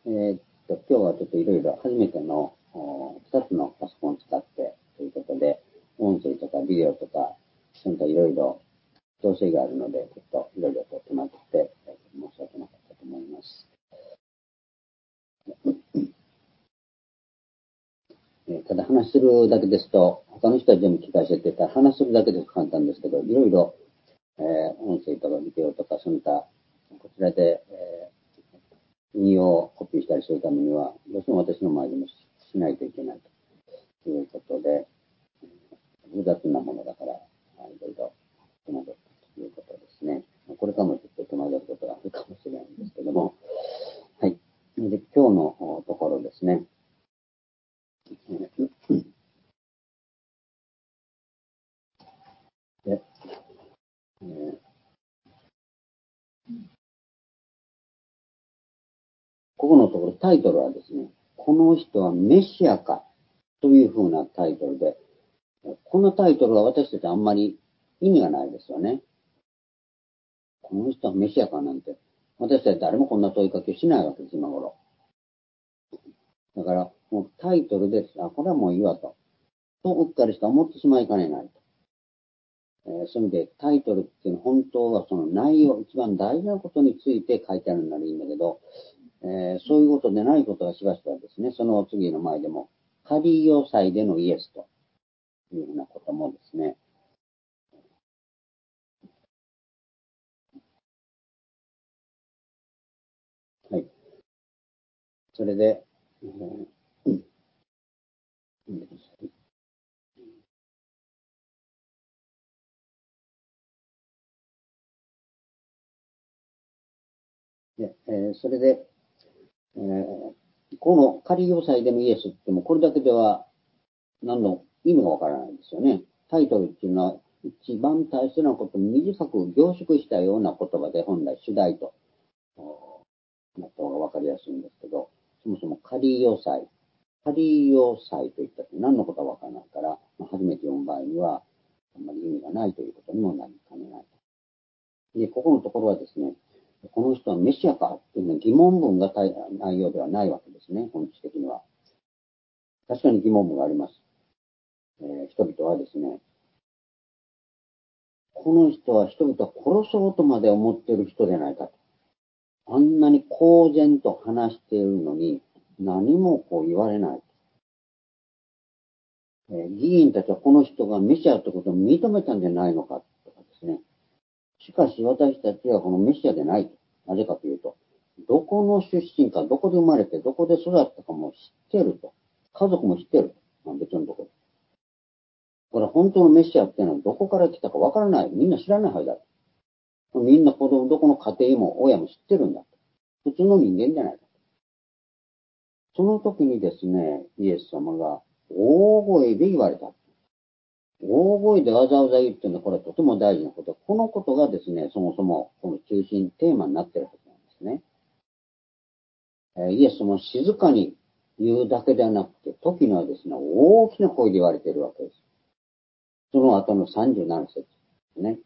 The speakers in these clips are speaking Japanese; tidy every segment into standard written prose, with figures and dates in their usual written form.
今日はちょっといろいろ初めての2つのパソコンを使ってということで、音声とかビデオとか、そういったいろいろ調整があるので、ちょっといろいろと手間取って申し訳なかったと思います。ただ話するだけですと、他の人は全部聞かせてたら話するだけですと簡単ですけど、いろいろ、音声とかビデオとか、そういったこちらで、引用をコピーしたりするためには、どうしても私の前でもしないといけないということで、複雑なものだから、いろいろ手間取ったということですね。これからもちょっと手間取ることがあるかもしれないんですけども、はい。で、今日のところですね。でここのところタイトルはですね、この人はメシアかというふうなタイトルで、このタイトルは私たちあんまり意味がないですよね。この人はメシアかなんて、私たち誰もこんな問いかけしないわけです、今頃。だから、もうタイトルで、これはもういいわと。うっかりした思ってしまいかねないと。そういう意味でタイトルっていうのは本当はその内容、一番大事なことについて書いてあるならいいんだけど、そういうことでないことがしばしばですね、その次の前でも、カリオ祭でのイエスというふうなこともですね、はい。それで、それで、この仮要塞でのイエスってもこれだけでは何の意味がわからないんですよね。タイトルっていうのは一番大切なことを短く凝縮したような言葉で本来主題となった方がわかりやすいんですけど、そもそも仮要塞、仮要塞といったって何のことはわからないから、初めて読む場合にはあんまり意味がないということにもなりかねない。で、ここのところはですね、この人はメシアかっていうのは疑問文が内容ではないわけですね、本質的には。確かに疑問文があります。人々はですね、この人は人々を殺そうとまで思っている人じゃないかと。あんなに公然と話しているのに何もこう言われない。議員たちはこの人がメシアということを認めたんじゃないのかとかですね。しかし私たちはこのメシアでない。なぜかというと、どこの出身か、どこで生まれて、どこで育ったかも知ってると。家族も知ってる。別のところ。これ本当のメシアっていうのはどこから来たかわからない。みんな知らないはずだ。みんな子供、どこの家庭も親も知ってるんだ。普通の人間じゃないか。その時にですね、イエス様が大声で言われた。大声でわざわざ言ってるのはこれはとても大事なこと。このことがですね、そもそもこの中心テーマになってるはずなんですね。イエス様は静かに言うだけではなくて、時にはですね、大きな声で言われているわけです。その後の37節ですね。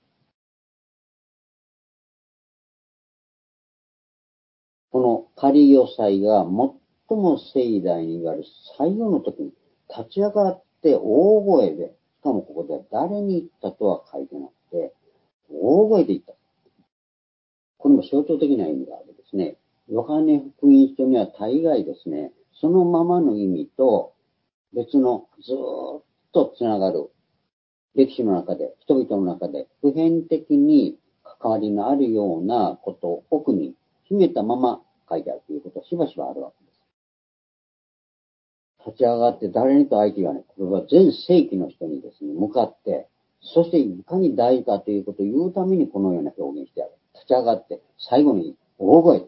この仮予祭が最も盛大に言われる最後の時に立ち上がって大声で、しかもここでは誰に言ったとは書いてなくて、大声で言った。これも象徴的な意味があるんですね。ヨハネ福音書には大概ですね、そのままの意味と別のずーっとつながる歴史の中で、人々の中で普遍的に関わりのあるようなことを奥に秘めたまま書いてあるということはしばしばあるわけです。立ち上がって誰にと相手がね、これは全世紀の人にですね、向かって、そしていかに大事かということを言うためにこのような表現してある。立ち上がって最後に大声で。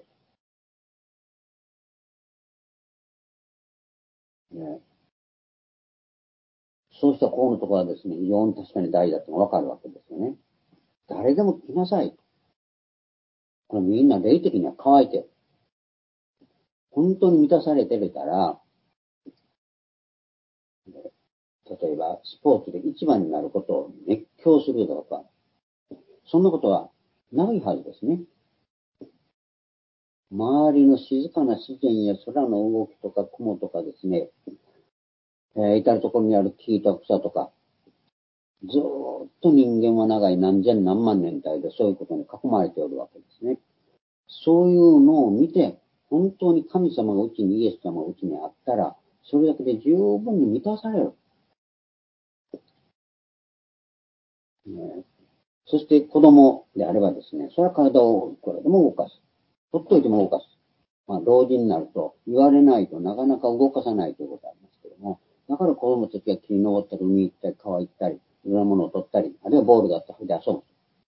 ね、そうしたここのところはですね、非常に確かに大事だとわかるわけですよね。誰でも来なさい。これみんな霊的には乾いてる。本当に満たされてるから、例えばスポーツで一番になることを熱狂するとか、そんなことはないはずですね。 周りの静かな自然や空の動きとか雲とかですね、至るところにある木と草とか、ずーっと人間は長い何千何万年代でそういうことに囲まれておるわけですね。そういうのを見て、本当に神様がうちに、イエス様がうちにあったら、それだけで十分に満たされる。そして子供であればですね、それは体をいくらでも動かす。ほっといても動かす。老人になると言われないとなかなか動かさないということがありますけども、だから子供たちが木に登ったり、海行ったり、川行ったり、いろんなものを取ったり、あるいはボールがあったらで遊ぶ。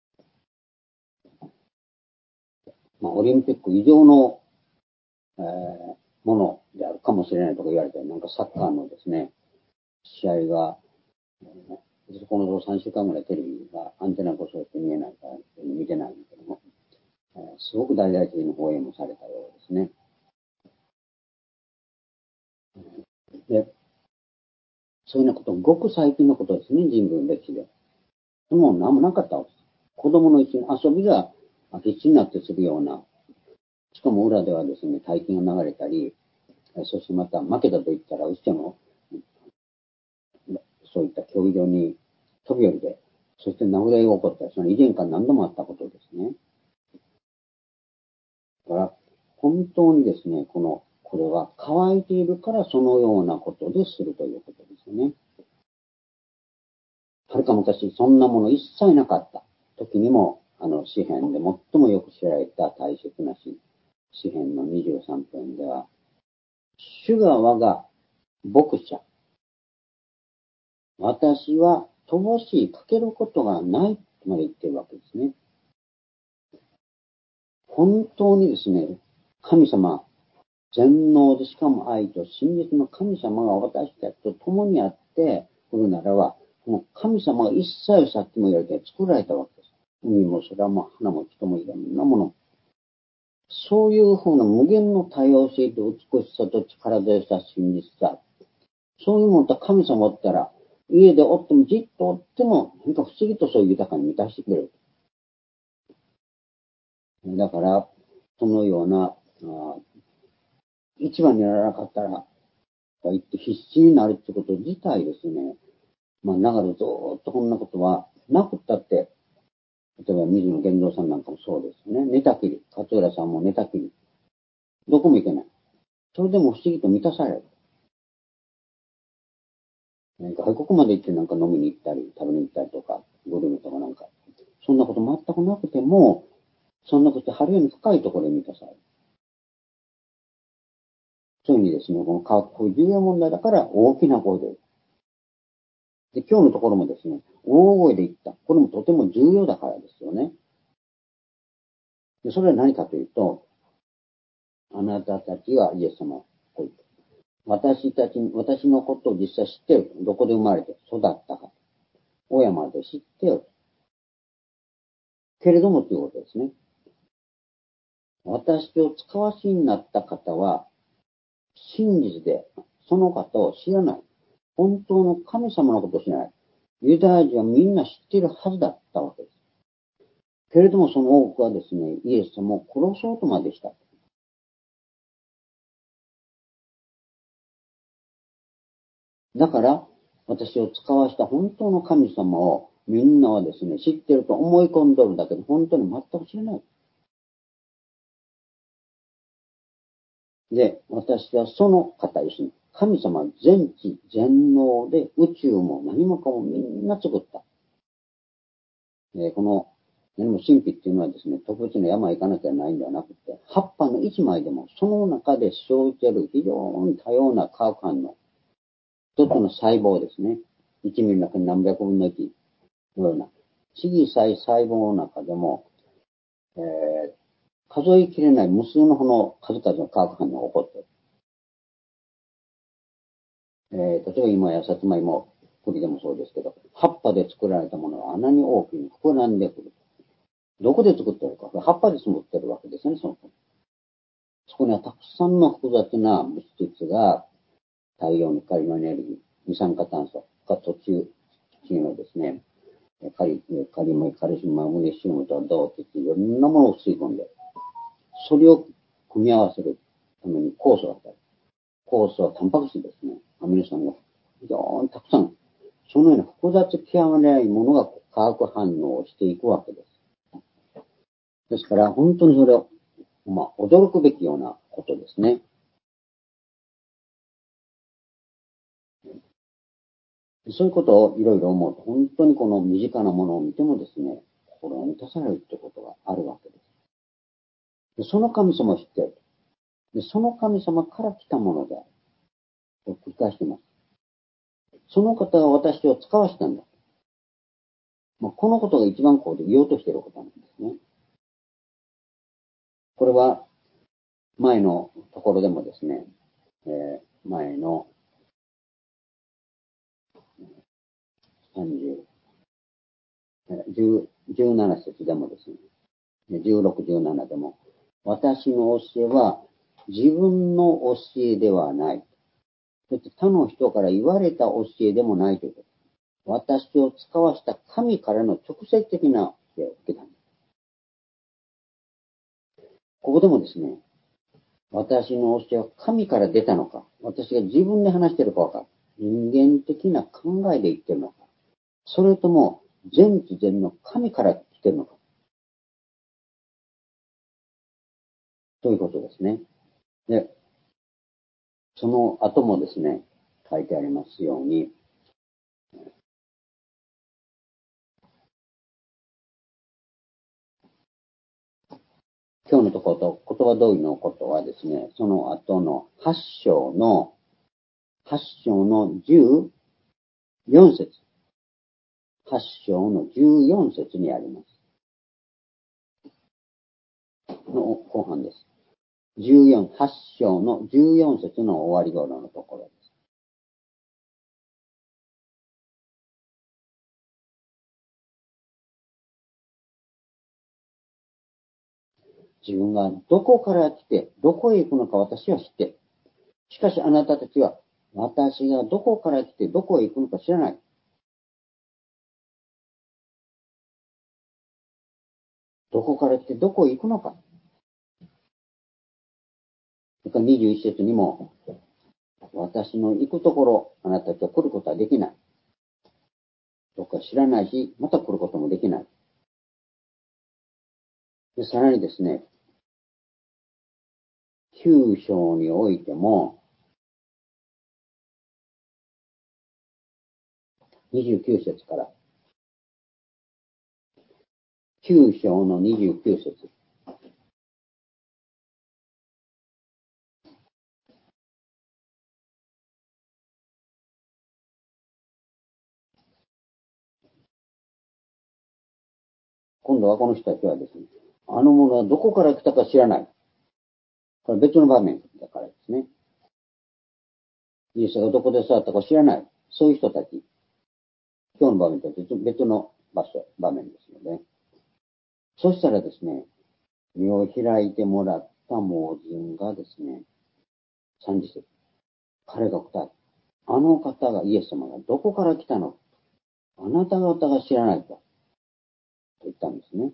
オリンピック以上の、ものであるかもしれないとか言われて、なんかサッカーのですね、試合が、この3週間ぐらいテレビがアンテナ故障して見えないから見てないんだけども、すごく大々的に放映もされたようですね。で、そういうようなこと、ごく最近のことですね、人類の歴史で。もう何もなかったわけです。子供の一緒に遊びが必死になってするような、しかも裏ではですね、大金が流れたり、そしてまた負けたと言ったら、うちも、そういった競技場に飛び降りて、そして殴り合いが起こったり、その以前から何度もあったことですね。だから、本当にですね、これは乾いているからそのようなことでするということですね。はるか昔、そんなもの一切なかった時にも、詩編で最もよく知られた大切な詩編の23編では、主が我が牧者、私は乏しい、かけることがないとまで言ってるわけですね。本当にですね、神様、全能でしかも愛と真実の神様が私たちと共にあってくるならば、この神様が一切さっきも言われて作られたわけです。海も空も花も人もいろんなもの。そういうふうな無限の多様性と美しさと力強さ、真実さ。そういうものと神様おったら、家でおってもじっとおっても、なんか不思議とそういう豊かに満たしてくれる。だから、そのような、一番にならなかったら、言って必死になるってこと自体ですね。長らずっとこんなことはなくったって、例えば水野源三さんなんかもそうですね。寝たきり。勝浦さんも寝たきり。どこも行けない。それでも不思議と満たされる。外国まで行ってなんか飲みに行ったり、食べに行ったりとか、グルメとかなんか、そんなこと全くなくても、そんなこと春より深いところで満たされる。そういう意味ですね、この科学重要問題だから大きな声で。で、今日のところもですね、大声で言った。これもとても重要だからですよね。で、それは何かというと、あなたたちはイエス様、こう言って。私のことを実際知っている。どこで生まれて育ったか。親まで知っている。けれどもということですね。私を使わしになった方は、真実でその方を知らない。本当の神様のことを知らない。ユダヤ人はみんな知っているはずだったわけです。けれどもその多くはですね、イエス様を殺そうとまでした。だから、私を使わした本当の神様をみんなはですね、知ってると思い込んどるだけで本当に全く知らない。で、私はその方ですね、神様は全知全能で宇宙も何もかもみんな作った。この何も神秘っていうのはですね、特別な山行かなきゃないんではなくて、葉っぱの一枚でもその中で生じている非常に多様な化学反応。一つの細胞ですね。1ミリの中に何百分の1のような小さい細胞の中でも、数えきれない無数のこの数々の化学反応が起こっている。例えば今やさつまいも、栗でもそうですけど、葉っぱで作られたものが穴に大きく膨らんでくる。どこで作ってるか。葉っぱで作ってるわけですね、そこにはたくさんの複雑な物質が、太陽の光のエネルギー、二酸化炭素が途中のですね、カリウム、カルシウム、マグネシウムと銅鉄、いろんなものを吸い込んで、それを組み合わせるために酵素があったり、酵素はタンパク質ですね。アミノ酸が非常にたくさん、そのような複雑極まりないものが化学反応をしていくわけです。ですから、本当にそれを、驚くべきようなことですね。そういうことをいろいろ思うと、本当にこの身近なものを見てもですね、心が満たされるということがあるわけです。でその神様を知っている。でその神様から来たものである。と繰り返しています。その方が私を使わしたんだ。このことが一番ここで言おうとしていることなんですね。これは前のところでもですね、前の17節でもですね、16、17でも、私の教えは自分の教えではない。そして他の人から言われた教えでもないということ。私を使わした神からの直接的な教えを受けたんです。ここでもですね、私の教えは神から出たのか、私が自分で話しているかわかる。人間的な考えで言ってるのか、それとも全知全の神から来てるのか、ということですね。で、その後もですね、書いてありますように、今日のところと言葉通りのことはですね、その後の8章の14節。8章の14節にあります。の後半です。8章の14節の終わり頃のところです。自分がどこから来て、どこへ行くのか私は知っている。しかしあなたたちは、私がどこから来て、どこへ行くのか知らない。どこから来て、どこへ行くのか。それから21節にも、私の行くところ、あなたたちは来ることはできない。どこか知らないし、また来ることもできない。で、さらにですね、9章においても、29節から、9章の29節。今度はこの人たちはですね、あの者はどこから来たか知らない。これ別の場面だからですね。イエスがどこで育ったか知らない。そういう人たち。今日の場面とは別の場面ですので。そしたらですね、身を開いてもらった盲人がですね、30節。彼が答え、あの方がイエス様がどこから来たの？あなた方が知らないと言ったんですね。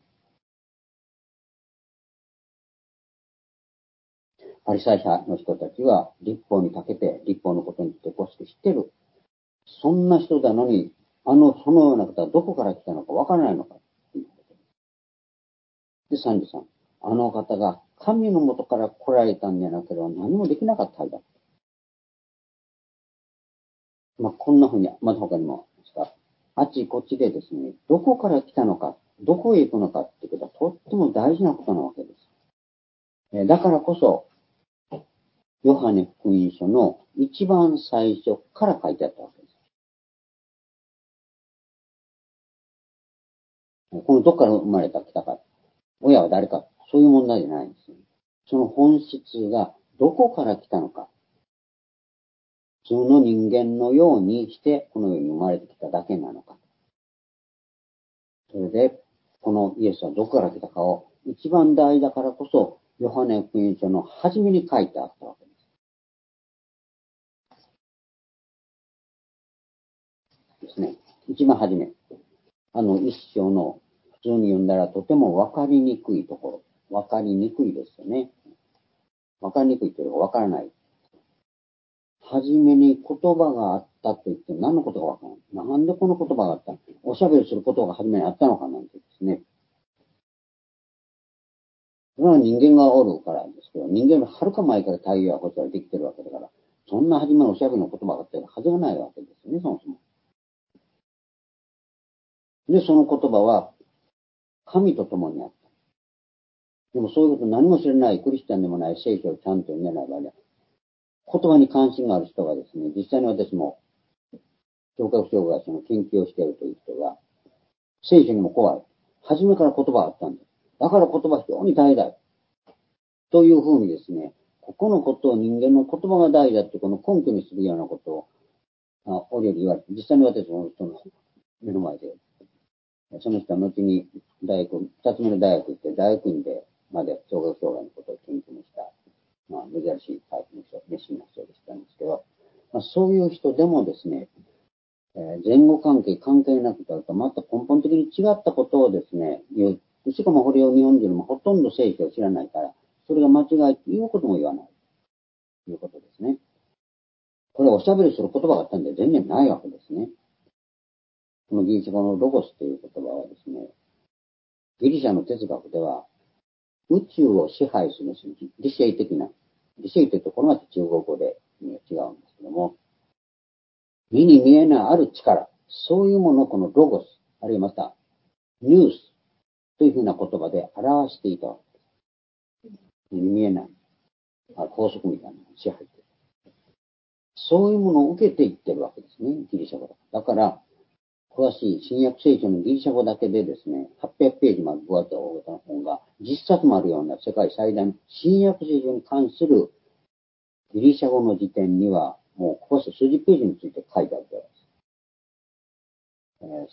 パリサイ派の人たちは立法にかけて立法のことについて詳しく知ってる。そんな人なのに、そのような方はどこから来たのかわからないのか。で、33。あの方が神の元から来られたんじゃなければ何もできなかったはずだ。こんな風に、まだ他にもですが、あっちこっちでですね、どこから来たのか、どこへ行くのかっていうことはとっても大事なことなわけです。だからこそ、ヨハネ福音書の一番最初から書いてあったわけです。このどこから生まれた来たか、親は誰か、そういう問題じゃないんですよ。その本質がどこから来たのか、普通の人間のようにしてこの世に生まれてきただけなのか。それで、このイエスはどこから来たかを一番大事だからこそ、ヨハネ福音書の初めに書いてあったわけです。ですね。一番初め。一章の普通に読んだらとてもわかりにくいところ。わかりにくいですよね。 わかりにくいというかわからない。はじめに言葉があったと言って何のことかわからない。なんでこの言葉があったの？おしゃべりすることがはじめにあったのかなんてですね。それは人間がおるからですけど、人間のはるか前から太陽や星はできてるわけだから、そんなはじめのおしゃべりの言葉があってはずがないわけですよね、そもそも。で、その言葉は、神と共にあった。でもそういうこと何も知らない、クリスチャンでもない、聖書をちゃんと読めない場合は、言葉に関心がある人がですね、実際に私も、聴覚障害者の研究をしているという人が、聖書にも怖い。初めから言葉があったんです。だから言葉は非常に大事。というふうにですね、ここのことを人間の言葉が大事だってこの根拠にするようなことを、おりおり言われて、実際に私もその目の前で、その人は後に大学、二つ目の大学行って、大学院でまで聴覚障害のことを研究した、珍しいタイプの人、熱心な人でしたんですけど、そういう人でもですね、前後関係関係なくなると、また根本的に違ったことをですね、言う。しかもこれを日本人もほとんど聖書を知らないから、それが間違いということも言わない。ということですね。これはおしゃべりする言葉があったんで全然ないわけですね。このギリシャ語のロゴスという言葉はですね、ギリシャの哲学では、宇宙を支配する理性的な、理性というところが中国語で違うんですけども、目に見えないある力、そういうものをこのロゴス、あるいはまた、ニュースというふうな言葉で表していたわけです。目に見えない、法則みたいな支配。そういうものを受けていってるわけですね、ギリシャ語だ。だから、詳しい新約聖書のギリシャ語だけでですね、800ページまで分厚い大型の本が10冊もあるような世界最大の新約聖書に関するギリシャ語の辞典には、もう詳しい数十ページについて書いてあるわけです。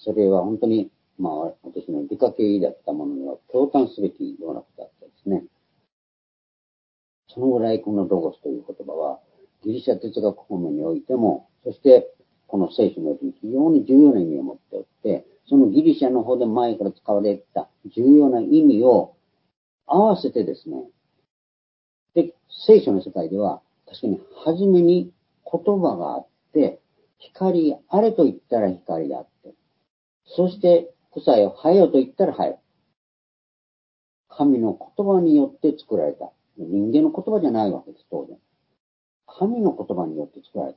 それは本当に、私の理科系だったものには共感すべきようなことだったですね。そのぐらいこのロゴスという言葉は、ギリシャ哲学方面においても、そしてこの聖書においても非常に重要な意味を持っておって、そのギリシャの方で前から使われていた重要な意味を合わせてですね、で、聖書の世界では確かに初めに言葉があって、光あれと言ったら光であって、そして草よ生えよと言ったら生える。神の言葉によって作られた。人間の言葉じゃないわけです、当然。神の言葉によって作られた。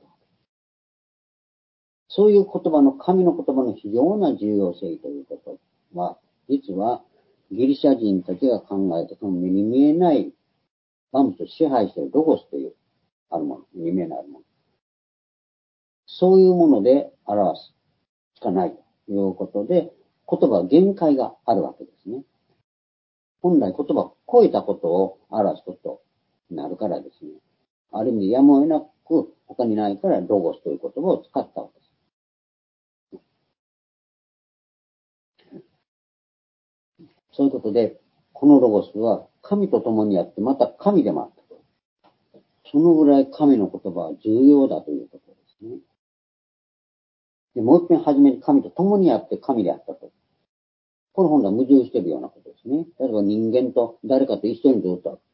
そういう言葉の、神の言葉の非常な重要性ということは、実はギリシャ人たちが考えたその目に見えない万物を支配しているロゴスというあるもの、目に見えないもの。そういうもので表すしかないということで、言葉は限界があるわけですね。本来言葉を超えたことを表すことになるからですね。ある意味でやむを得なく他にないからロゴスという言葉を使ったわけです。そういうことで、このロゴスは神と共にあって、また神でもあったと。そのぐらい神の言葉は重要だということですね。で、もう一遍初めに神と共にあって神であったと。この本では矛盾しているようなことですね。例えば人間と誰かと一緒にずっと。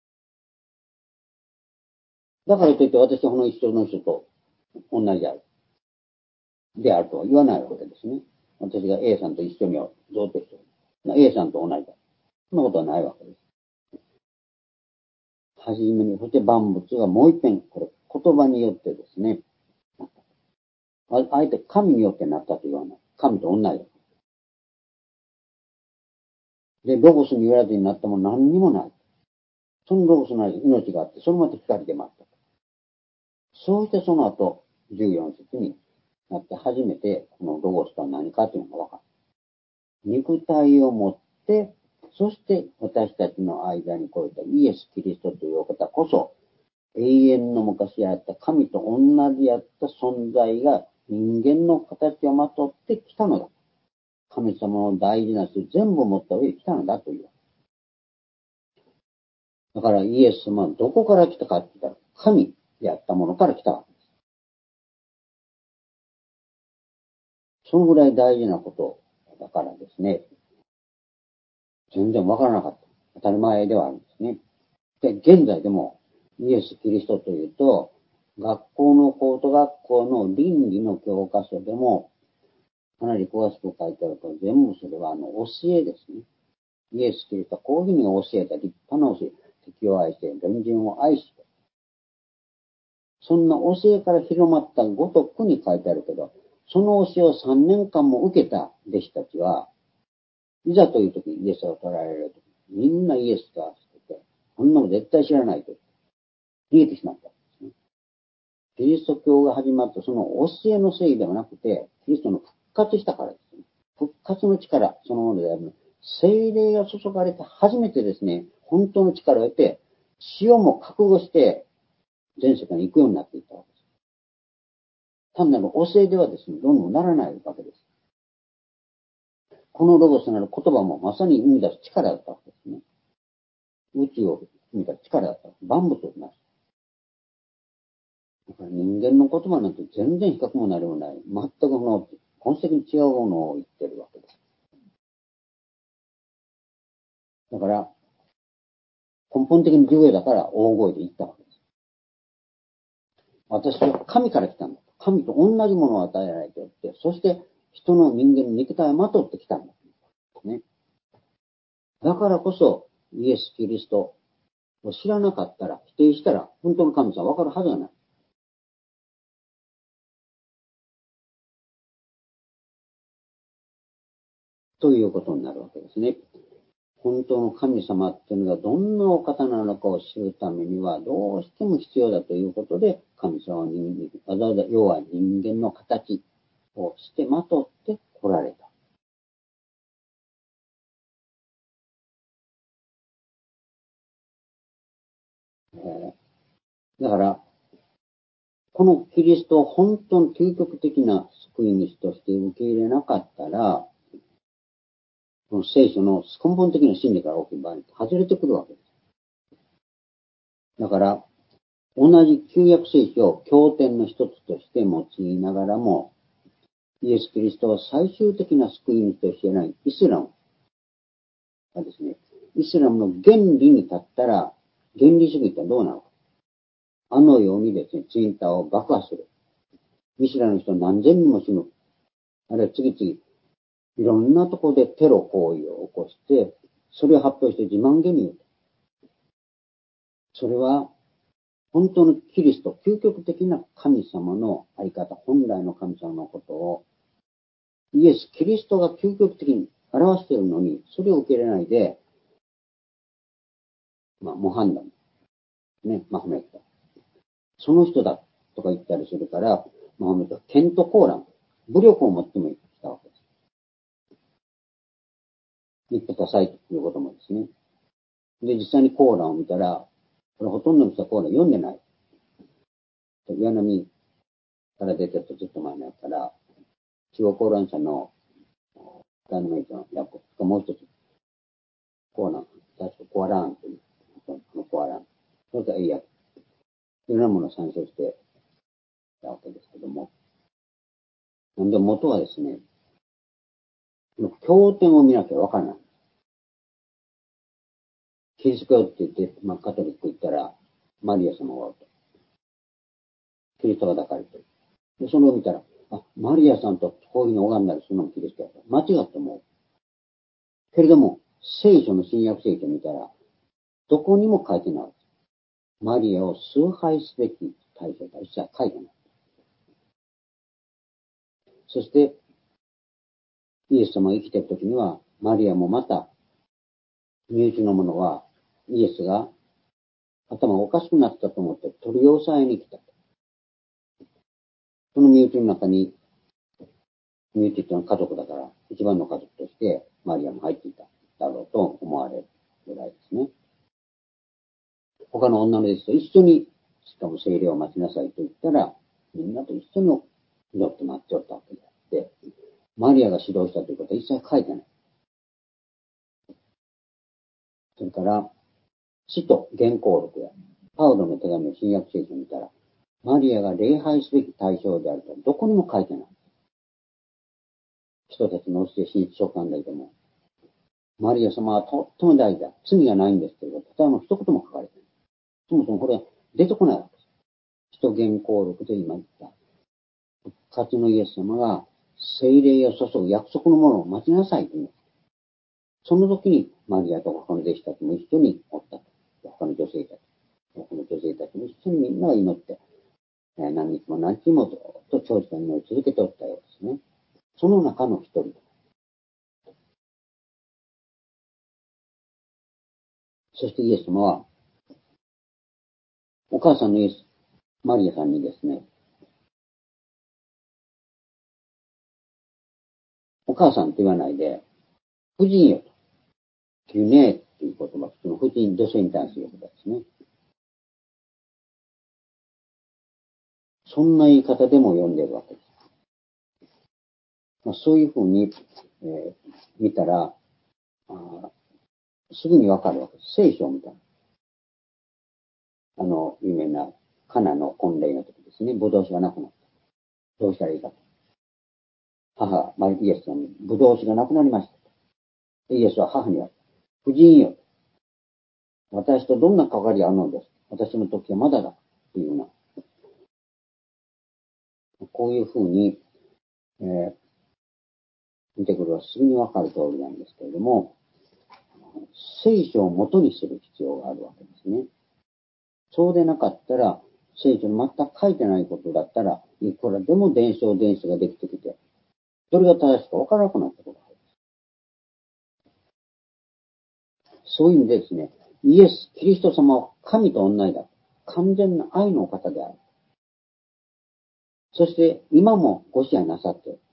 だからといって私はこの一緒の人と同じである。であるとは言わないわけですね。私が A さんと一緒にずっと一緒に。A さんと同じだ。そんなことはないわけです。はじめに、そして万物がもう一遍、これ言葉によってですね、あえて神によってなったというような、神と同じだ。で、ロゴスによらずになったもの何にもない。そのロゴスの命があって、そのまた光でもあった。そうしてその後、14節になって初めて、このロゴスとは何かというのが分かる。肉体を持って、そして私たちの間に来れたイエス・キリストというお方こそ、永遠の昔あった神と同じやった存在が人間の形をまとってきたのだ。神様の大事な人全部持った上で来たのだという。だからイエス様はどこから来たかって言ったら、神であったものから来たわけです。そのぐらい大事なことだからですね、全然わからなかった。当たり前ではあるんですね。で、現在でもイエス・キリストというと、学校の高等学校の倫理の教科書でも、かなり詳しく書いてあると、全部それは教えですね。イエス・キリストはこういうふうに教えた立派な教え。敵を愛して、隣人を愛して。そんな教えから広まったごとくに書いてあるけど、その教えを3年間も受けた弟子たちは、いざという時イエスが捕らえられる時、みんなイエスがしてて、こんなの絶対知らないと逃げてしまったんですね。キリスト教が始まったその教えのせいではなくて、キリストの復活したからですね。復活の力そのものである。聖霊が注がれて初めてですね、本当の力を得て、死をも覚悟して全世界に行くようになっていったわけです。単なる教えではですね、どうにもならないわけです。このロゴスなる言葉もまさに生み出す力だったわけですね。宇宙を生み出す力だった。万物をなす。だから人間の言葉なんて全然比較もなりもない。全く根本的に違うものを言ってるわけです。だから、根本的に自由だから大声で言ったわけです。私は神から来たんだ。神と同じものを与えられておって、そして人の人間の肉体をまとってきたんだ。ね。だからこそ、イエス・キリストを知らなかったら、否定したら、本当の神様はわかるはずがない。ということになるわけですね。本当の神様っていうのがどんなお方なのかを知るためにはどうしても必要だということで、神様はわざわざ要は人間の形をしてまとって来られた。だから、このキリストを本当の究極的な救い主として受け入れなかったら、この聖書の根本的な真理から大きい場合に外れてくるわけです。だから、同じ旧約聖書を経典の一つとして用いながらも、イエス・キリストは最終的な救い主としてないイスラムがですね、イスラムの原理に立ったら、原理主義ってどうなのか。あのようにですね、ツインターを爆破する。イスラムの人何千人も死ぬ。あるいは次々、いろんなところでテロ行為を起こして、それを発表して自慢げに言う。それは、本当のキリスト、究極的な神様のあり方、本来の神様のことを、イエス・キリストが究極的に表しているのに、それを受け入れないで、モハンダム、ね、マホメット。その人だとか言ったりするから、マホメットはケント・コーラン、武力を持っても来たわけです。言ってくださいということもですね。で、実際にコーランを見たら、これほとんどの人はコーラン読んでない。岩波から出てるとずっと前のやから、中国コーラン社のダイナメイトの役、もう一つ、コーラン、確かコアラーンという、コアラン。それからいいや、いろんなものを参照してたわけですけども。なんで元はですね、経典を見なきゃわからない。キリスト教って言って、カトリック行ったら、マリア様がおると。キリストが抱かれてる。で、それを見たら、マリアさんとこういうふうに拝んだりするのもキリストやから。間違って思う。けれども、聖書の新約聖書を見たら、どこにも書いてない。マリアを崇拝すべき対象とは一切書いてない。そして、イエス様が生きている時には、マリアもまた、身内の者は、イエスが頭がおかしくなったと思って取り押さえに来た。その身内の中に、身内っていうのは家族だから、一番の家族としてマリアも入っていただろうと思われるぐらいですね。他の女の弟子と一緒に、しかも聖霊を待ちなさいと言ったら、みんなと一緒に祈って待っておったわけであって、マリアが指導したということは一切書いてない。それから、使徒原稿録や、パウロの手紙の新約聖書を見たら、マリアが礼拝すべき対象であるとはどこにも書いてない。人たちの教え、新一書簡でも、マリア様はとっても大事だ。罪がないんですけれど、例えば一言も書かれてない。そもそもこれ、 出てこないわけです。使徒言行録で今言った。復活のイエス様が聖霊を注ぐ約束のものを待ちなさいと言う。その時にマリアと他の弟子たちも一緒におったと。他の女性たちも一緒にみんなが祈って、何日も何日もと長時間祈り続けておったようですね。その中の一人。そしてイエス様は、お母さんのマリアさんにですね、お母さんと言わないで、婦人よと。言うねっていう言葉、その婦人、女性に対する言葉ですね。そんな言い方でも読んでるわけです。そういうふうに、見たらすぐにわかるわけです。聖書みたいな。有名なカナの婚礼の時ですね、ブドウ酒がなくなった。どうしたらいいかと。母、イエス様に、ブドウ酒がなくなりました。イエスは母には、婦人よ。私とどんな関わりがあるのです。私の時はまだだ。というような。こういうふうに、見てくるとすぐにわかる通りなんですけれども、聖書を元にする必要があるわけですね。そうでなかったら、聖書に全く書いてないことだったら、いくらでも伝承ができてきて、それが正しくわからなくなったことがあります。そういう意味でですね、イエス・キリスト様は神と同じだ。完全な愛のお方である。そして今もご支配なさっている。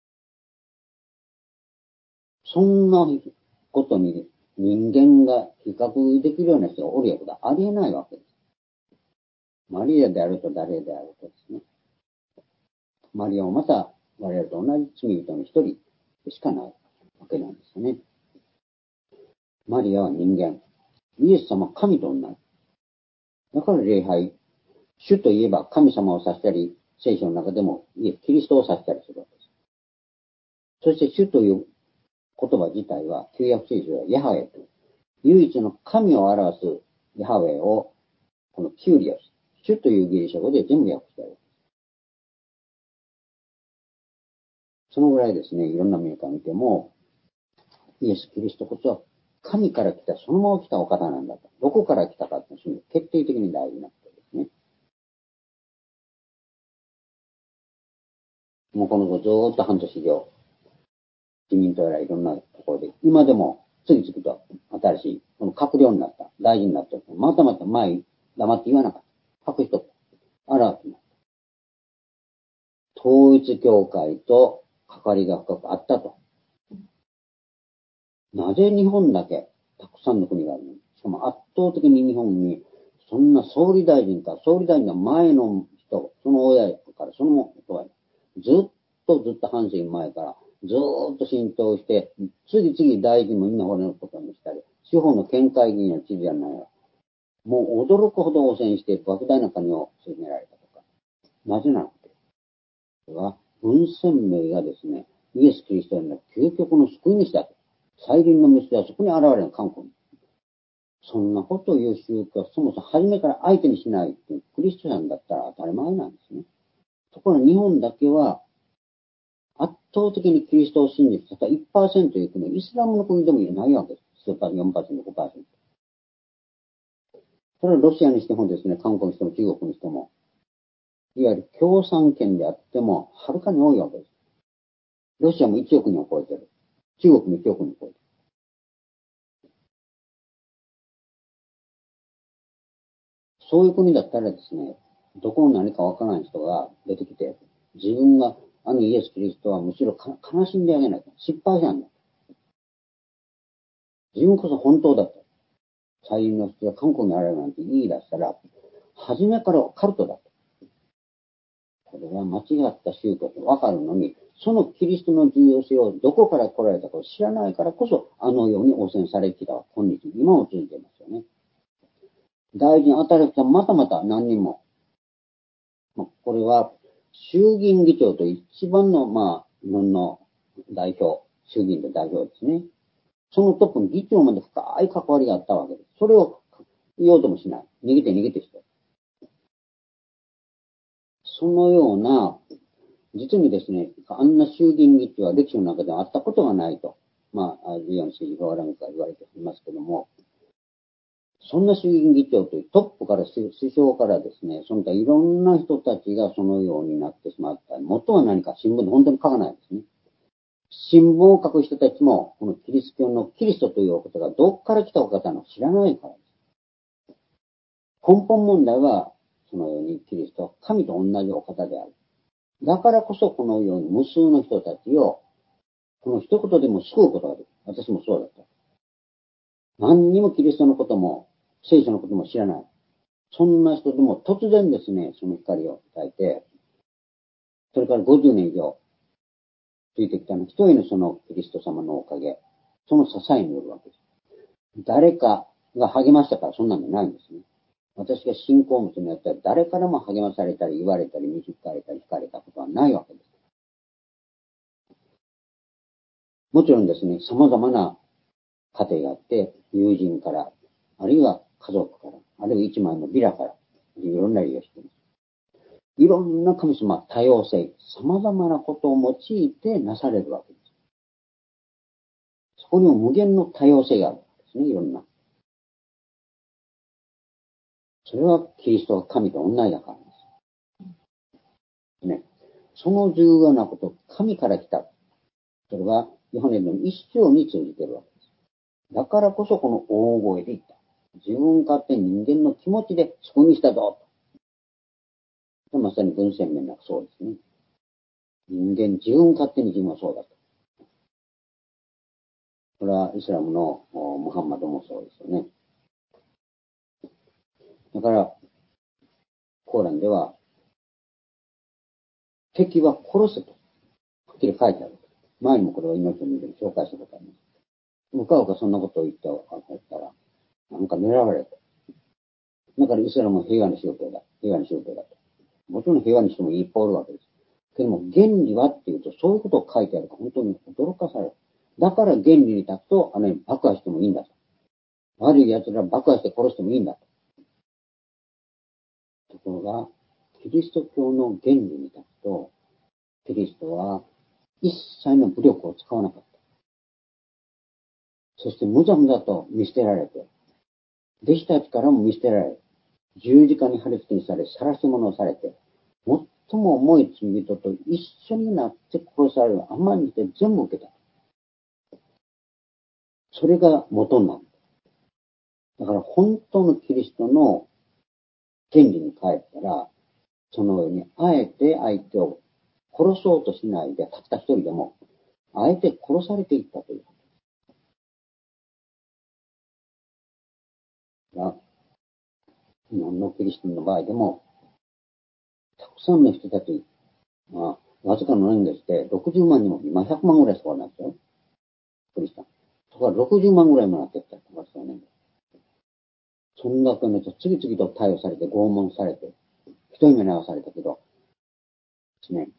そんなことに人間が比較できるような人がおるようなことはありえないわけです。マリアであると誰であるとですね。マリアもまた我々と同じ罪人の一人でしかないわけなんですよね。マリアは人間。イエス様は神と同じ。だから礼拝。主といえば神様を指したり、聖書の中でもキリストを指したりするわけです。そして主という言葉自体は、旧約聖書はヤハウェと、唯一の神を表すヤハウェを、このキュリオス、主というギリシャ語で全部訳してある。そのぐらいですね、いろんな面から見ても、イエス・キリストこそは神から来た、そのまま来たお方なんだと。どこから来たかっていうのは決定的に大事なことですね。もうこの後ずーっと半年以上、自民党やらいろんなところで、今でも次々と新しい、この閣僚になった、大臣になった、またまた前黙って言わなかった。隠しとった。あら、統一教会と関わりが深くあったと。なぜ日本だけたくさんの国があるの？しかも圧倒的に日本に、そんな総理大臣が前の人、その親からその人がずっと半世紀前からずっと浸透して、次々大臣もみんな俺のことにしたり、地方の県会議員や知事じゃないわ。もう驚くほど汚染して莫大な金を進められたとか。なぜなのか。それは、文鮮明がですね、イエス・キリストの究極の救い主だと。再臨のメシアはそこに現れる韓国に。そんなことを言う宗教はそもそも初めから相手にしないっていうクリスチャンだったら当たり前なんですね。ところが日本だけは圧倒的にキリストを信じて、たった 1% いう国、イスラムの国でもないわけです。数パー、4%、5%。それはロシアにしてもですね、韓国にしても中国にしても、いわゆる共産圏であっても、はるかに多いわけです。ロシアも1億人を超えてる。中国も1億人を超えてる。そういう国だったらですね、どこの何かわからない人が出てきて、自分がイエス・キリストはむしろ悲しんであげない。失敗したんだ。自分こそ本当だと。最臨の人が韓国にあるなんて言い出したら、初めからカルトだと。これは間違った宗教とわかるのに、そのキリストの重要性をどこから来られたかを知らないからこそ、あのように汚染されてきた今日、今も続いていますよね。大臣新しくまたまた何人も。これは衆議院議長と一番の、日本の代表、衆議院の代表ですね。そのトップの議長まで深い関わりがあったわけです。それを言おうともしない。逃げてして。 そのような、実にですね、あんな衆議院議長は歴史の中ではあったことがないと、まあ、ジオン氏、ローランから言われていますけども、そんな衆議院議長というトップから首相からですね、その他いろんな人たちがそのようになってしまった。元は何か新聞で本当に書かないですね。新聞を書く人たちも、このキリスト教のキリストというお方がどっから来たお方なのか知らないからです。根本問題は、そのようにキリストは神と同じお方である。だからこそこのように無数の人たちを、この一言でも救うことができる。私もそうだった。何にもキリストのことも、聖書のことも知らない。そんな人でも突然ですね、その光を与えて、それから50年以上、ついてきたの一人のそのキリスト様のおかげ、その支えによるわけです。誰かが励ましたからそんなんじゃないんですね。私が信仰を持つのやったら誰からも励まされたり言われたり導かれたり惹かれたことはないわけです。もちろんですね、様々な家庭があって、友人から、あるいは家族から、あるいは一枚のビラから、いろんな理由をしています。いろんな神様、多様性、様々なことを用いてなされるわけです。そこにも無限の多様性があるわけですね、いろんな。それはキリストは神と同じだからです。ね。その重要なこと、神から来た。それは、ヨハネの一章に通じているわけです。だからこそこの大声で言った。自分勝手に人間の気持ちで救いにしたぞと。まさに文鮮明なんかそうですね。人間自分勝手に自分はそうだと。これはイスラムのムハンマドもそうですよね。だから、コーランでは、敵は殺せと、はっきり書いてある。前にもこれは命を見るに紹介したことあります。うかうかそんなことを言ったら、なんか狙われた。だからイスラムは平和な宗教だ。平和な宗教だと。もちろん平和にしてもいっぱいおるわけです。けども、原理はっていうと、そういうことを書いてあるから本当に驚かされる。だから原理に立つと、爆破してもいいんだと。悪い奴ら爆破して殺してもいいんだと。ところが、キリスト教の原理に立つと、キリストは一切の武力を使わなかった。そして無残だと見捨てられて、弟子たちからも見捨てられ、十字架に貼り付けにされ、晒し者をされて、最も重い罪人と一緒になって殺される甘んじて全部受けた。それが元なんだ。だから本当のキリストの原理に帰ったら、そのようにあえて相手を殺そうとしないで、たった一人でも、あえて殺されていったということ。が、日本のキリストの場合でも、たくさんの人たち、まあ、わずかの年月で60万人も、今100万ぐらいしかおらないですよ。クリスチャン。そこから60万ぐらいもなっていったってますよね。そんだけの人、次々と逮捕されて、拷問されて、一人目流されたけど、ですね。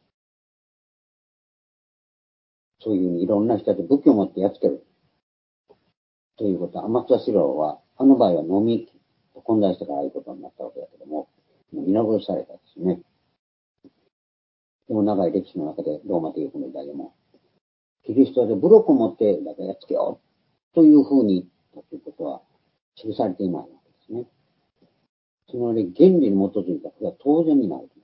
そういうふうにいろんな人たち武器を持ってやっつける。ということは、天津四郎は、あの場合は飲み混在してからああいうことになったわけだけども、皆殺しされたんですね。でも長い歴史の中で、ローマ帝国の時代でも、キリストで武力を持ってだからやっつけようというふうに言ったということは記されていないわけですね。その原理に基づいたことは当然になる。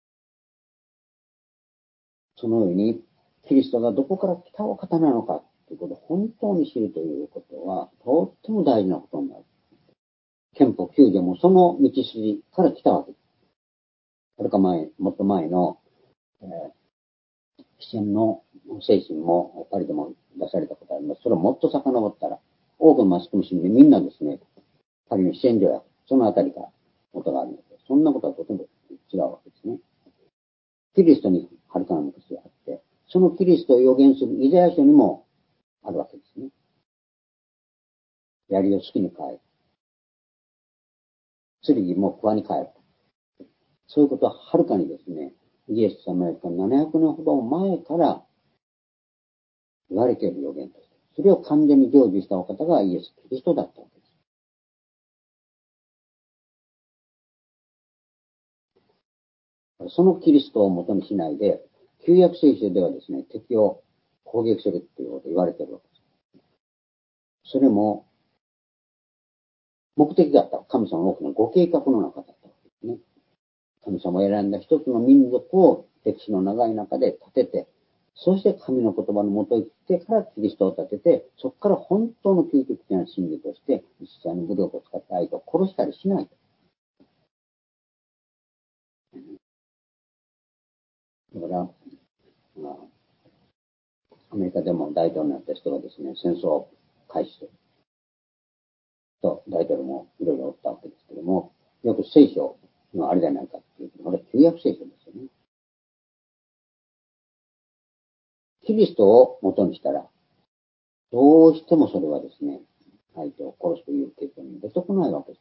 そのように、キリストがどこから来たお方なのかということを本当に知るということは、とっても大事なことになる。憲法9条もその道筋から来たわけです。はるか前、もっと前の、支援の精神もパリでも出されたことあります。それをもっと遡ったら、多くのマスコミ新聞みんなですね、パリの支援条約、そのあたりから元があるので、そんなことはとても違うわけですね。キリストにはるかな昔があって、そのキリストを予言するイザヤ書にもあるわけですね。槍を好きに変える。剣も桑に変える。そういうことははるかにですね、イエス様よりから700年ほど前から言われている予言として、それを完全に成就したお方がイエス・キリストだったわけです。 そのキリストを元にしないで、旧約聖書ではですね、敵を攻撃するっていうことを言われているわけです。それも、目的だった。神様の大きなご計画の中だったわけですね。神様が選んだ一つの民族を歴史の長い中で立てて、そして神の言葉のもとに来てからキリストを立てて、そこから本当の究極的な真理として、実際の武力を使って相手を殺したりしないと。だから、アメリカでも大統領になった人がですね、戦争を開始すると、大統領もいろいろおったわけですけども、よく聖書のあれじゃないかっていうと、これ旧約聖書ですよね。キリストを元にしたら、どうしてもそれはですね、相手を殺すという結果に出てこないわけです。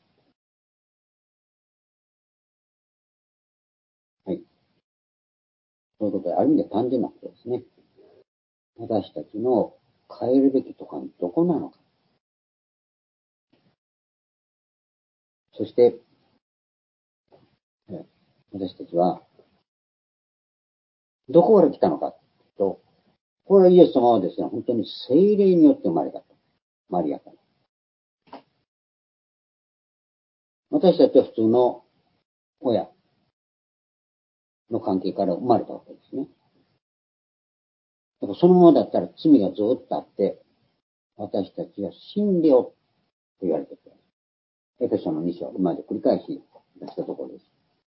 はい。そういうことで、ある意味で単純なことですね。私たちの変えるべきところはどこなのか。そして、私たちは、どこから来たのかと、これはイエス様はですね、本当に聖霊によって生まれたと。マリアから。私たちは普通の親の関係から生まれたわけですね。だからそのままだったら罪がずっとあって、私たちは死んでよと言われている。エペソの2章、今まで繰り返し出したところです。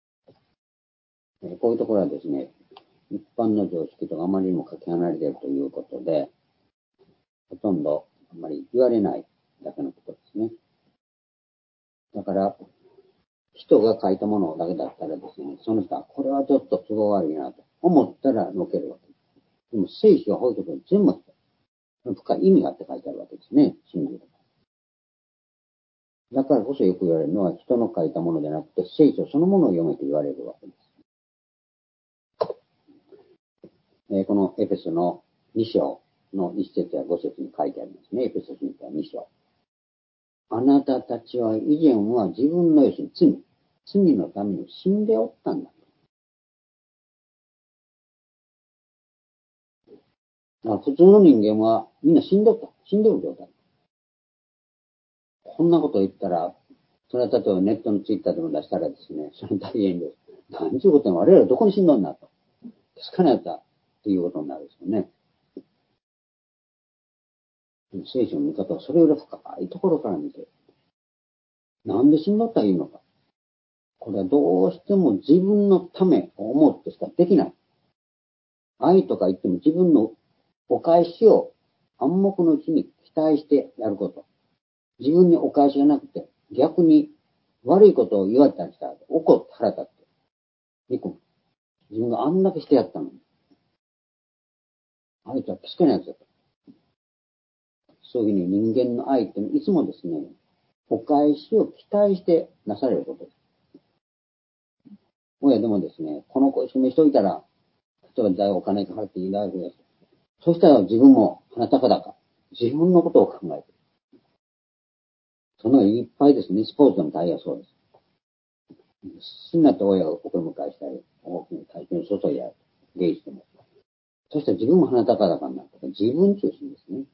こういうところはですね、一般の常識とあまりにもかけ離れているということで、ほとんどあまり言われないだけのことですね。だから、人が書いたものだけだったらですね、その人はこれはちょっと都合悪いなと思ったらのけるわけです。でも聖書はこういうことに全部深い意味があって書いてあるわけですね、真理だからこそよく言われるのは人の書いたものじゃなくて聖書そのものを読めと言われるわけです。このエペソの2章の1節や5節に書いてありますね。エペソに2章。あなたたちは以前は自分の要するに罪のために死んでおったんだ。普通の人間はみんな死んでおった。死んでる状態。こんなこと言ったら、それは例えばネットのツイッターでも出したらですね、それ大変です。何ちゅうことに我々どこに死んどんなと。気づかないかっていうことになるんですよね。聖書の見方はそれより深いところから見て、なんで死んどったらいいのか。これはどうしても自分のためを思ってしかできない。愛とか言っても自分のお返しを暗黙のうちに期待してやること。自分にお返しがなくて、逆に悪いことを言われたりしたら、怒って腹立って、憎む。自分があんだけしてやったのに。あいつは気づけないやつだと。そういうふうに人間の愛っていつもですね、お返しを期待してなされることです。親でもですね、この子一緒にしといたら、例えばお金かかっていい大丈夫です。そしたら自分も鼻高々。自分のことを考えてる。そのいっぱいですね、スポーツでも大変そうです。好きになった親が送り迎えしたり、大きな体験を注いやる。芸術でも。そしたら自分も鼻高々になって、自分中心ですね。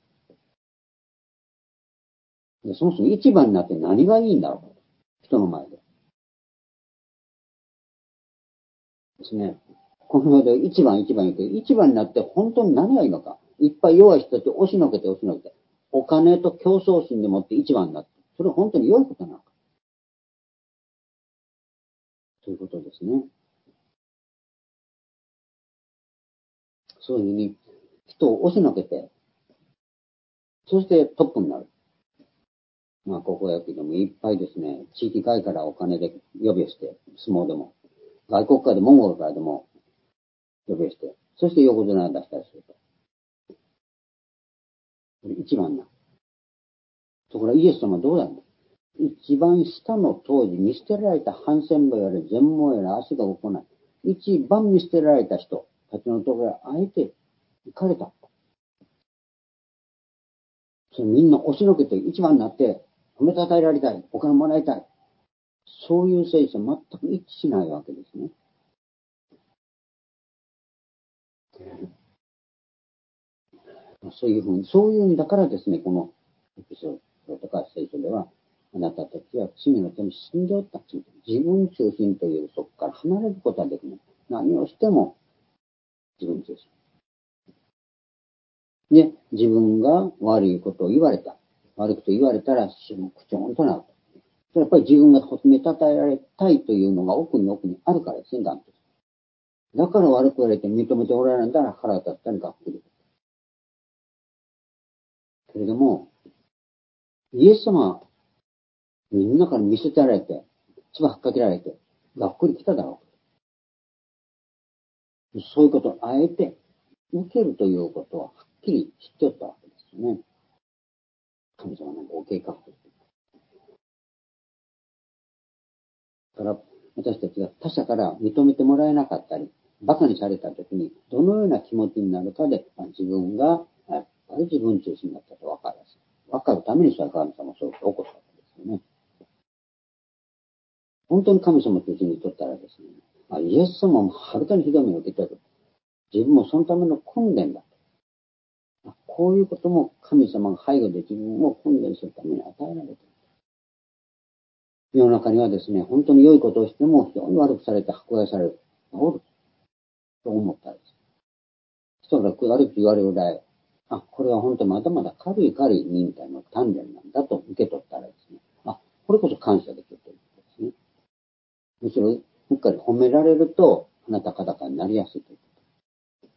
でそもそも一番になって何がいいんだろう。人の前で。ですね。この世で一番言って、一番になって本当に何がいいのか。いっぱい弱い人たちを押しのけて。お金と競争心でもって一番になって。それは本当に良いことなのか。ということですね。そういうふうに人を押しのけて、そしてトップになる。高校野球でもいっぱいですね、地域外からお金で呼び寄せて、相撲でも、外国からでモンゴルからでも呼び寄せて、そして横綱を出したりすると。一番な。ところがイエス様はどうだろう。一番下の当時見捨てられたハンセンボやら全盲やら足が動かない。一番見捨てられた人たちのところへあえて行かれた。それみんな押しのけて一番になって褒めたたえられたい。お金もらいたい。そういう聖書は全く一致しないわけですね。 そういう意味だからですね、このエピソードとか聖書では、あなたたちは罪の手に死んでおった。自分中心というそこから離れることはできない。何をしても自分中心。で、自分が悪いことを言われた。悪いことを言われたら死の口調となる。やっぱり自分が褒めたたえられたいというのが奥にあるからですね、なんと。だから悪く言われて認めておられたら腹立ったりがっくり。けれども、イエス様はみんなから見捨てられて、唾かけられて、がっくり来ただろう。そういうことをあえて受けるということははっきり知っておったわけですよね。神様のご計画として。だから私たちが他者から認めてもらえなかったり、馬鹿にされたときにどのような気持ちになるかで、自分がやっぱり自分中心だったと分かる。分かるために神様はそういうことを起こしたわけですよね。本当に神様というにとったらですね、イエス様もはるかにひどい目を受けている。自分もそのための訓練だ。こういうことも神様が背後で自分を訓練するために与えられている。世の中にはですね、本当に良いことをしても非常に悪くされて迫害される。おる。と思ったんです。人が悪く言われるぐらい、これは本当にまだまだ軽い忍耐の鍛錬なんだと受け取ったらですね、これこそ感謝できるということですね。むしろ、うっかり褒められると、あなたかだかになりやすいということ。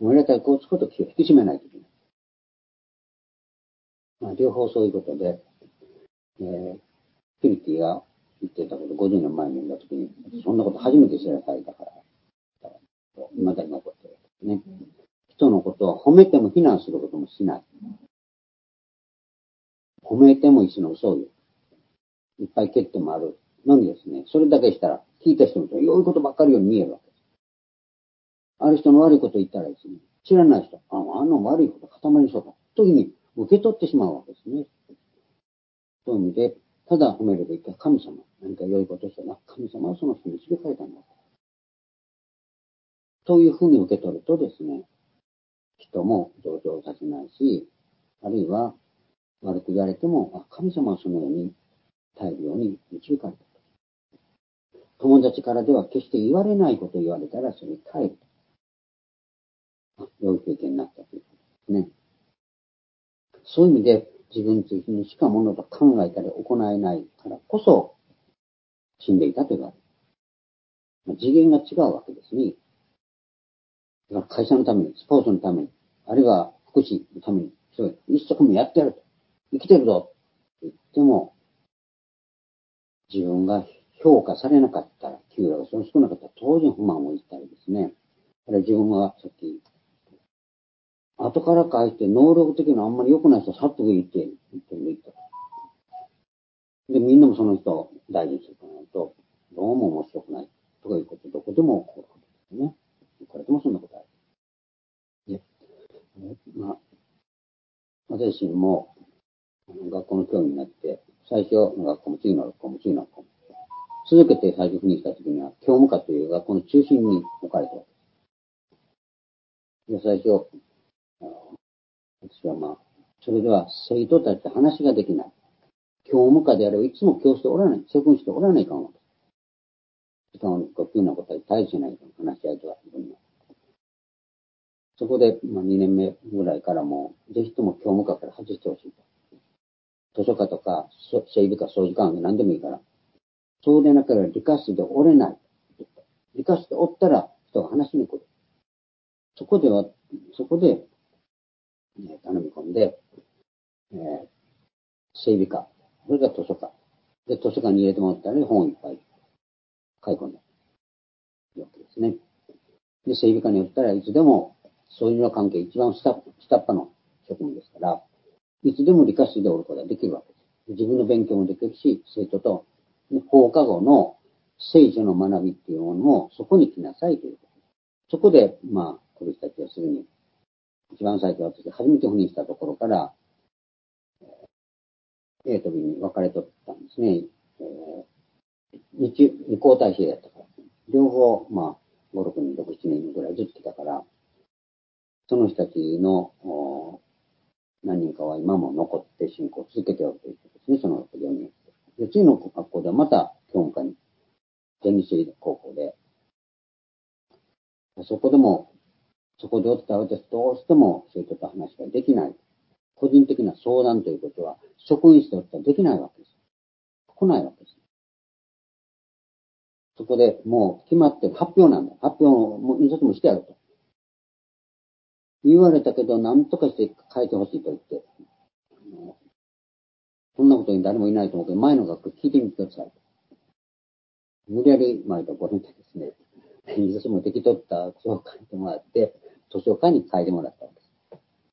褒められたらこうつくと気を引き締めないといけない。両方そういうことで、フィリティが言ってたこと、50年前に言ったときに、そんなこと初めて知らされたから、未だに残ってるわけですね。人のことは褒めても非難することもしない。褒めても一種の嘘を言う。いっぱい蹴ってもあるのにですね、それだけしたら、聞いた人の良いことばっかりように見えるわけです。ある人の悪いこと言ったらですね、知らない人、あの悪いこと塊にしようか、というふうに受け取ってしまうわけですね。そういう意味で、ただ褒めればいいか、神様、何か良いことしたら、神様はその人に導かれたんだ。というふうに受け取るとですね、人も同情させないし、あるいは悪く言われても、神様はそのように耐えるように導かれた。友達からでは決して言われないことを言われたらそれに耐える。良い経験になったということですね。そういう意味で自分中心にしかものと考えたり行えないからこそ死んでいたと言われる。次元が違うわけですね。だから会社のために、スポーツのために、あるいは福祉のために、一生懸命やってやると。生きてるぞって言っても、自分が評価されなかったら、給料がその少なかったら当然不満を言ったりですね。自分がさっき、後から返して能力的なあんまり良くない人はさっと言って言った。で、みんなもその人を大事にするかないと、どうも面白くない。とかいうこと、どこでも起こることですね。これでもそんなことある。で、私も学校の教員になって、最初の学校も次の学校も次の学校も。続けて最初赴任した時には、教務課という学校の中心に置かれたわけです。で、最初、私はそれでは生徒たちと話ができない。教務課であればいつも教室でおらない。職員しておらないかも。時間を急なことは大事ない話し合いとは。そこで、2年目ぐらいからもぜひとも教務課から外してほしいと。図書課とか、整備課、掃除課なんで何でもいいから。そうでなければ理科室でおれない。理科室でおったら人が話しに来る。そこで、頼み込んで、整備課、それが図書課。で、図書館に入れてもらったら本をいっぱい買い込んだ。わけですね。で、整備課によったらいつでも、そういうの関係一番下っ端の職務ですから、いつでも理科室でおることができるわけです。自分の勉強もできるし、生徒と放課後の聖書の学びっていうものもそこに来なさいということ。そこで、この人たちはすぐに、一番最初私初めて赴任したところから、A と B に分かれとったんですね。二交代制だったから。両方、 5、6人、6、7人ぐらいずつ来たから、その人たちの何人かは今も残って信仰を続けておるということですね、その4人。で、次の学校ではまた教務課に、全日高校で、そこでおってた私どうしても生徒と話ができない。個人的な相談ということは、職員室でおったらできないわけです。来ないわけです。そこでもう決まってる発表なんだ。発表も印刷もしてやると。言われたけど、何とかして書いてほしいと言って、そんなことに誰もいないと思うけど、前の学校聞いてみてください。無理やり前とこれでですね、印刷もできとった書を書いてもらって、図書館に書いてもらったわけです。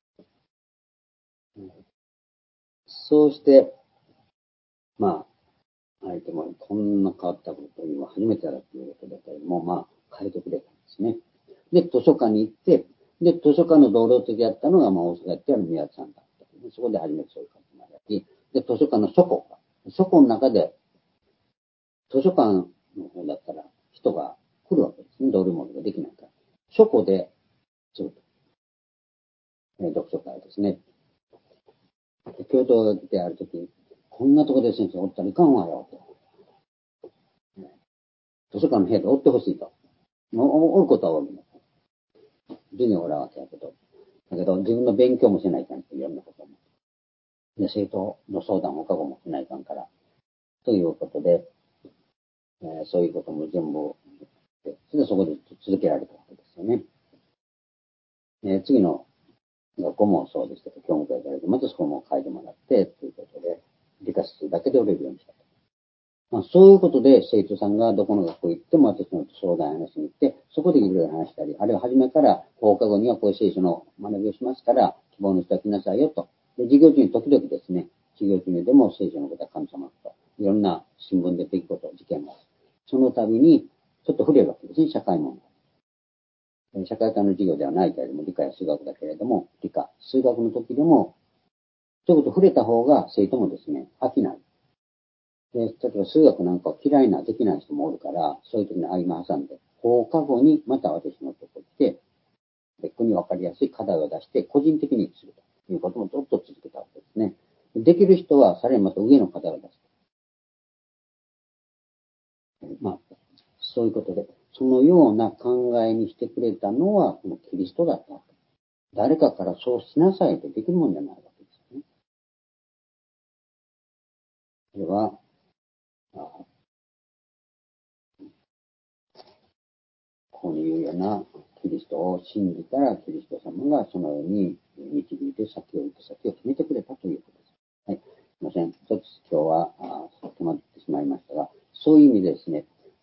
そうして、まあ、相手もこんな変わったことには初めてだということだけれども、まあ、書いてくれたんですね。で、図書館に行って、で、図書館の同僚的やったのが、まあ、大阪やってある宮津さんだった。そこで初めてそういう感じになり、で、図書館の書庫の中で、図書館の方だったら人が来るわけですね。同僚物ができないから。書庫で、そう、読書会ですね。教頭が来てあるとき、こんなとこで先生おったらいかんわよ、と。図書館の部屋でおってほしいと。おることはおるの。授業おらわけやけど。だけど、自分の勉強もしないかんって、いろんなことも。で、生徒の相談を過去もしないかんから。ということで、そういうことも全部、それでそこで続けられたわけですよね。次の学校もそうでしたけど、教務会からまたそこも書いてもらって、ということで、理科室だけで折れるようにしたと。まあ、そういうことで生徒さんがどこの学校行っても私の相談話に行って、そこでいろいろ話したり、あるいは初めから放課後にはこういう聖書の学びをしますから、希望の人は来なさいよと。で、授業中に時々ですね、授業中にでも聖書のことは神様と、いろんな新聞で出来事、事件が、その度にちょっと触れるわけですね、社会問題。社会科の授業ではないけれども、理科や数学だけれども、理科、数学の時でも、そういうこと触れた方が生徒もですね、飽きない。で、例えば数学なんか嫌いな、できない人もおるから、そういう時に合間挟んで、放課後にまた私のところに来て、別に分かりやすい課題を出して、個人的にするということもずっと続けたわけですね。できる人はさらにまた上の課題を出す。まあ、そういうことで、そのような考えにしてくれたのは、このキリストだったわけ。誰かからそうしなさいとできるもんじゃないわけですよね。それは、こういうようなキリストを信じたら、キリスト様がそのように導いて先を行く先を決めてくれたということです。はい。すみません。一つ今日は止まってしまいましたが、そういう意味でですね、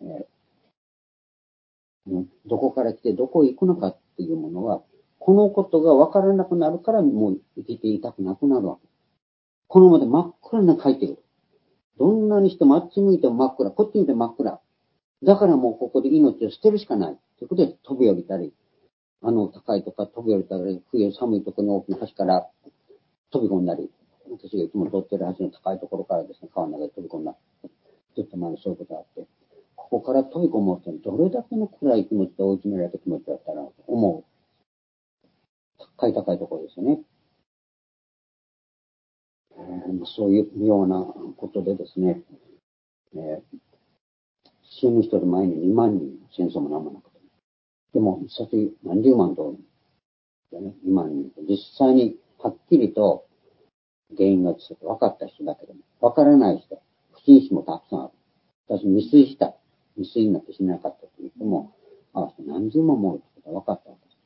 どこから来てどこへ行くのかっていうものは、このことが分からなくなるからもう生きていたくなくなるわけです。このままで真っ暗な帰ってくる。どんなにしてもあっち向いても真っ暗、こっち向いても真っ暗。だからもうここで命を捨てるしかない。ということで飛び降りたり、高いとか飛び降りたり、冬寒いところの大きな橋から飛び込んだり、私がいつも通ってる橋の高いところからですね、川の中で飛び込んだ。ずっと前にそういうことがあって、ここから飛び込もうってどれだけの暗い気持ちと追い詰められた気持ちだったら思う。高い高いところですよね。そういうようなことでですね、死ぬ人の前に2万人、戦争もなんもなくて。でも、一冊何十万と、ね、2万人。実際にはっきりと原因が分かった人だけども、分からない人、不審死もたくさんある。私未遂した。未遂になって死ななかったと言っても、何十万もおるってことが分かったわけです。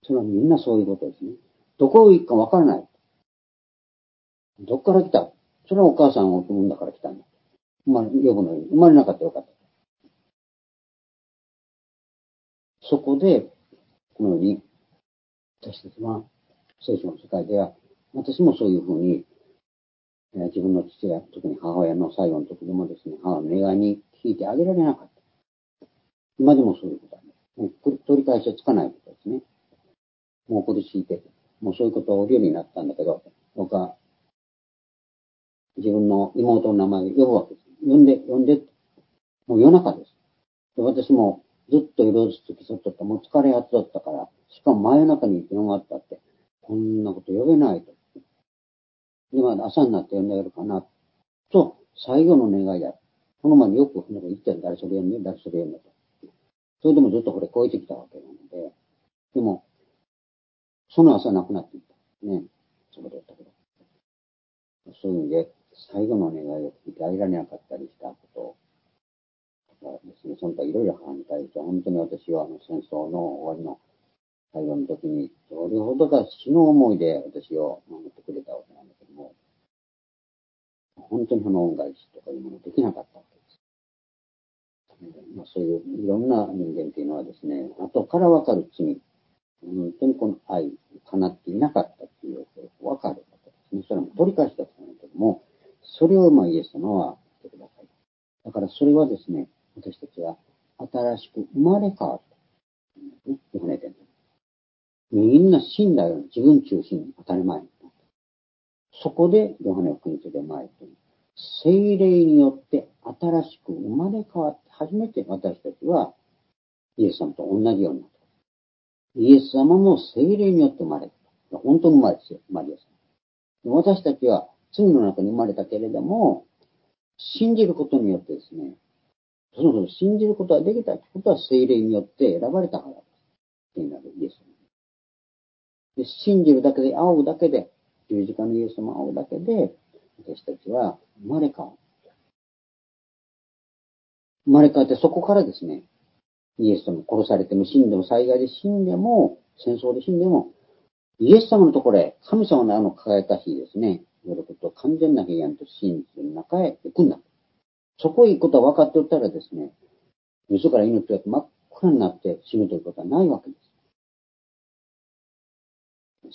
それはみんなそういうことですね。どこへ行くか分からない。どっから来た？それはお母さんを産んだから来たんだ。呼ぶのに生まれなかったらよかった。そこで、このように、私たちは、聖書の世界では、私もそういうふうに、自分の父や、特に母親の最後の時でもですね、母の願いに聞いてあげられなかった。今でもそういうことなんです。もう取り返しはつかないことですね。もう苦しいて、もうそういうことを言うようになったんだけど、僕は自分の妹の名前を呼ぶわけです。呼んで、もう夜中です。で私もずっと色ずつ付き添っとった。もう疲れやっとったから。しかも真夜中に電話あったって。こんなこと呼べないと。で、まあ朝になって呼んであげるかな。と、最後の願いだ。この前によく言ってる。誰それ呼んで、誰それ呼んでと。それでもずっとこれ超えてきたわけなので。でも、その朝亡くなっていった。ね。そうだったけど。そういう意味で、最後の願いを聞いてあげられなかったりしたことがですね、その他いろいろ反対して、本当に私は戦争の終わりの最後の時に、どれほどか死の思いで私を守ってくれたわけなんだけども、本当にその恩返しとかいうものできなかったわけです。まあ、そういういろんな人間っていうのはですね、後からわかる罪、本当にこの愛、叶っていなかったっていうことがわかるわけですね。それも取り返したと思うんだけども、それをイエス様は言ってください。だからそれはですね、私たちは新しく生まれ変わる。ね、ヨハネ伝。みんな死んだように自分中心に当たり前に。そこでヨハネを国とで前と聖霊によって新しく生まれ変わって初めて私たちはイエス様と同じようになった。イエス様も聖霊によって生まれた。本当に生まれですよ、マリアさん。私たちは罪の中に生まれたけれども、信じることによってですね、そのこと信じることができたということは聖霊によって選ばれたからです。聖なるイエス様。で、信じるだけで、仰ぐだけで、十字架のイエス様を仰ぐだけで、私たちは生まれ変わる。生まれ変わってそこからですね、イエス様殺されても死んでも災害で死んでも、戦争で死んでも、イエス様のところへ、神様の輝かしいですね、喜びと完全な平安と真実の中へ行くんだ。そこへ行くことは分かっておったらですね、自ら命が真っ暗になって死ぬということはないわけです。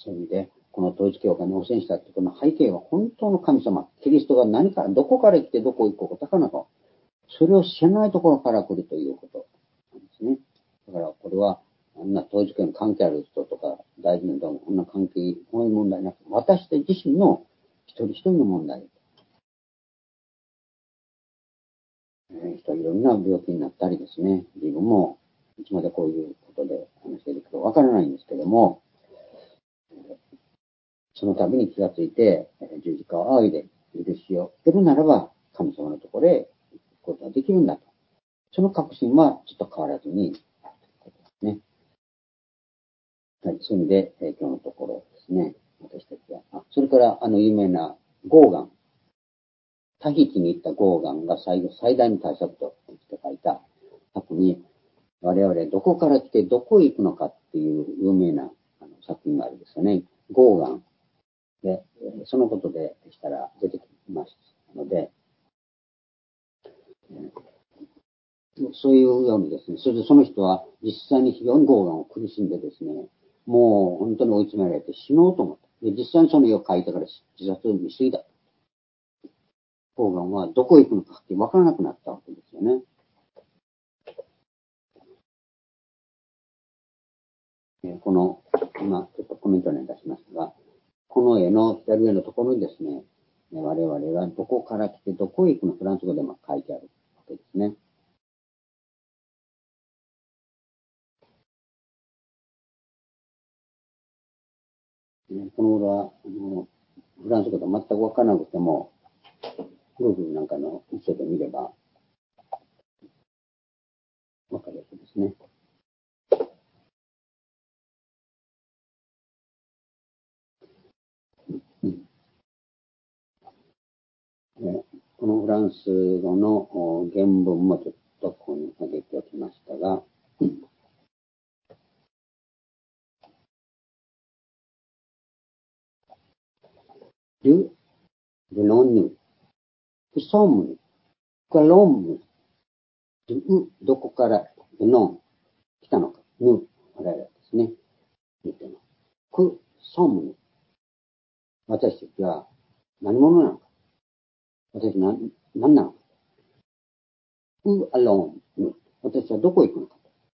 そういう意味で、この統一教会に汚染したというこの背景は本当の神様、キリストが何から、どこから来てどこへ行くことかなと、それを知らないところから来るということなんですね。だからこれは、あんな統一教会に関係ある人とか、大事な人もこんな関係、こういう問題なく、私自身の一人一人の問題。人いろんな病気になったりですね、自分もいつまでこういうことで話しているかわからないんですけども、その度に気がついて、十字架を仰いで許しを得るならば、神様のところへ行くことができるんだと。その確信はちょっと変わらずに、ね。はい、そういう意味で、今日のところですね、私たちは。それから有名なゴーガン。タヒチに行ったゴーガンが最大の対策として書いた作に、我々どこから来てどこへ行くのかっていう有名な作品があるんですよね。ゴーガン。で、そのことでしたら出てきますので、そういうようにですね、それでその人は実際に非常にゴーガンを苦しんでですね、もう本当に追い詰められて死のうと思った。で、実際にその絵を描いてから自殺未遂だ。ゴーガンはどこへ行くのかはっきり分からなくなったわけですよね。この、今ちょっとコメントに出しますが、この絵の左上のところにですね、我々はどこから来てどこへ行くのフランス語でも書いてあるわけですね。この頃はフランス語と全く分からなくても、夫婦なんかの一緒で見れば分かるわけですね。このフランス語の原文もちょっとここに挙げておきましたが、ル・ルノンヌ、フソム、カロンム、どこからルノン、来たのか、ヌ、我々ですね。言ってます。ク・ソム、私たちは何者なのか。私何なのか。アローン、私はどこへ行くのか。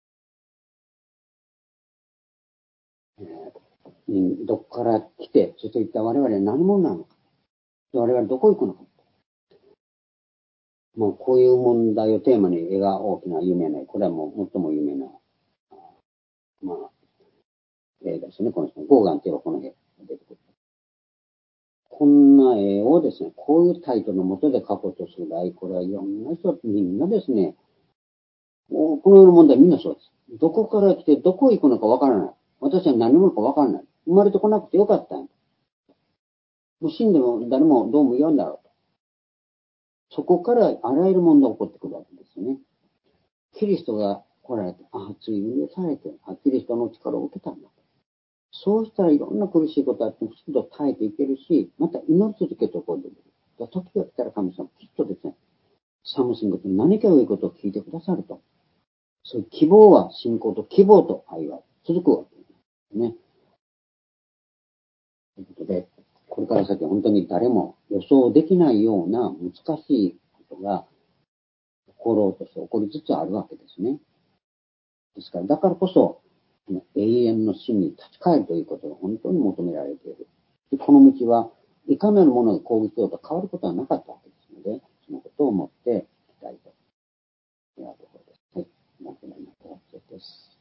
どこから来て、そして一体我々は何者なのか。我々はどこへ行くのか。 まあ、こういう問題をテーマに絵が大きな有名な、これはもう最も有名な、まあ、絵ですね。この人、ゴーガンっていうのはこの絵が出てくる。こんな絵をですね、こういうタイトルのもとで描こうとする場合、これはいろんな人、みんなですね、この世の問題みんなそうです。どこから来てどこ行くのかわからない。私は何者かわからない。生まれてこなくてよかったんや。もう死んでも誰もどうも言わんだろうと。そこからあらゆる問題が起こってくるわけですよね。キリストが来られて、ついに許されて、キリストの力を受けたんだ。そうしたらいろんな苦しいことあっても、きちんと耐えていけるし、また祈り続けておこうとできる。時が来たら神様、きっとですね、サムシングと何か良いことを聞いてくださると。そういう希望は信仰と希望と愛は続くわけですね。ということで、これから先本当に誰も予想できないような難しいことが起ころうとして起こりつつあるわけですね。ですから、だからこそ、永遠の死に立ち返るということが本当に求められている。でこの道はいかなるものが攻撃しようと変わることはなかったわけですので、そのことを思っていきたいというところです。はい。なくなりました。です。